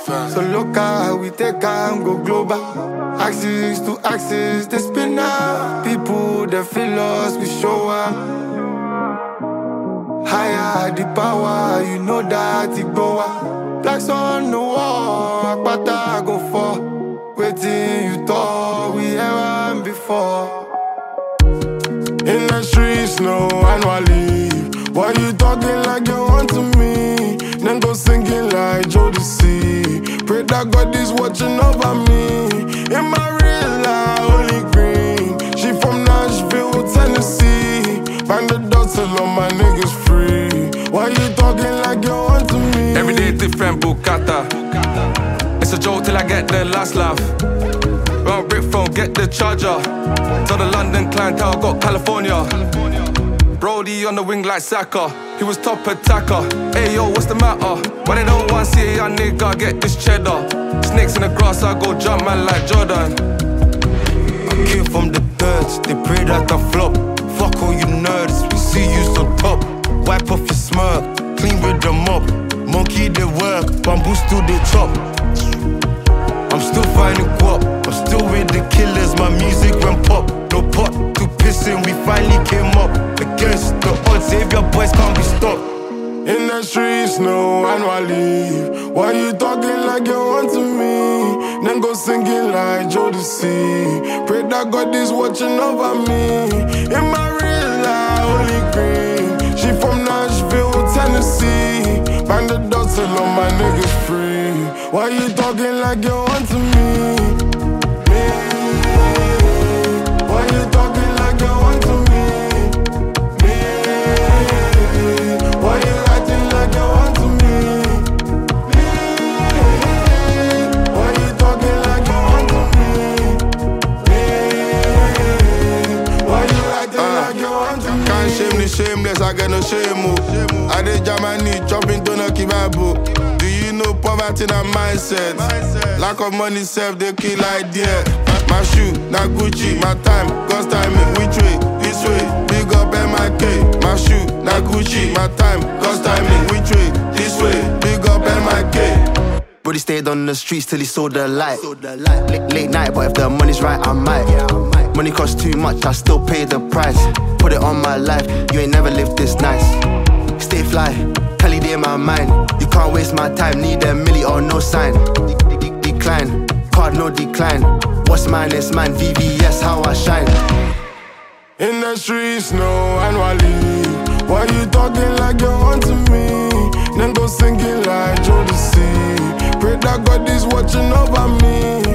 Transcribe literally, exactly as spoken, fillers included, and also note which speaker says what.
Speaker 1: So local, we take and go global. Axis to axis, they spin out. People, they feel us, we show up. Higher the power, you know that it go up. Blacks on the wall, Akpata go for. Waiting you thought we ever before. In the streets, no annual leave. Why you talking like you want to me? Then go singing like Jodeci. Pray that God is watching over me. In my real life, only green. She from Nashville, Tennessee. Find the dots till all my niggas free. Why you talking like you want to me?
Speaker 2: Every day different Bukata. It's a joke till I get the last laugh. Round brick phone, get the charger. Tell the London clientele, got California. Brody on the wing like Saka. He was top attacker. Hey yo, what's the matter? Why they don't want to see a young nigga get this cheddar? Snakes in the grass, I go jump man like Jordan.
Speaker 3: I came from the dirt, they pray that I flop. Fuck all you nerds, we see you so top. Wipe off your smirk, clean with the mop. Monkey they work, bamboo still they chop. I'm still finding guap, I'm still with the killers, my music went pop. No pot to pissing, we finally came up. Against the odds, Xavier boys can't be stopped.
Speaker 1: In the streets, no annual leave. Why you talking like you want to me? Then go singing like Jodeci. Pray that God is watching over me. In my real life, only green. She from Nashville, Tennessee. Find the dots till all my niggas free. Why you talking like you want to me? Me. Why you talking like you want to me? Me. Why you acting like you want to me? Me. Why you talking like you want to me? Me. Why you acting uh, like you want to me?
Speaker 4: Can't shame the shameless, I get no shame. Oh. I did jam my knee, jumping to no kibabo. Do you know poverty and mindset? mindset? Lack of money, self, they kill idea. My shoe, not Gucci, my time, cost timing, which way? This way, big up M I K. My shoe, not Gucci, my time, cost timing, which way? This way, big up M I K.
Speaker 3: Brody stayed on the streets till he saw the light. Late, late night, but if the money's right, I might. Money costs too much, I still pay the price. Put it on my life, you ain't never lived this nice. Stay fly, Cali day in my mind. You can't waste my time, need a milli or no sign. De de decline, card no decline. What's mine is mine, V V S how I shine.
Speaker 1: In the streets, no annual leave. Why you talking like you want to me? Then go singing like Jodeci. Pray that God is watching over me.